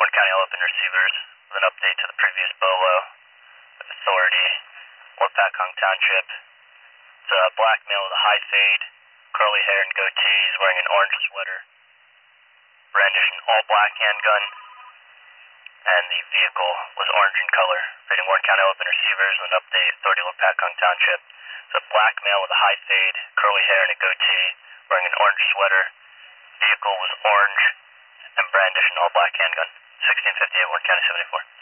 Warren County Elephant Receivers with an update to the previous BOLO authority. Wapakong Township. It's a black male with a high fade, curly hair and goatee. He's wearing an orange sweater, brandished an all-black handgun, and the vehicle was orange in color. Rating Warren County Elephant Receivers with an update. Authority Wapakong Township. It's a black male with a high fade, curly hair and a goatee, wearing an orange sweater. Vehicle was orange and brandished an all-black handgun. 1658 Warren County 74.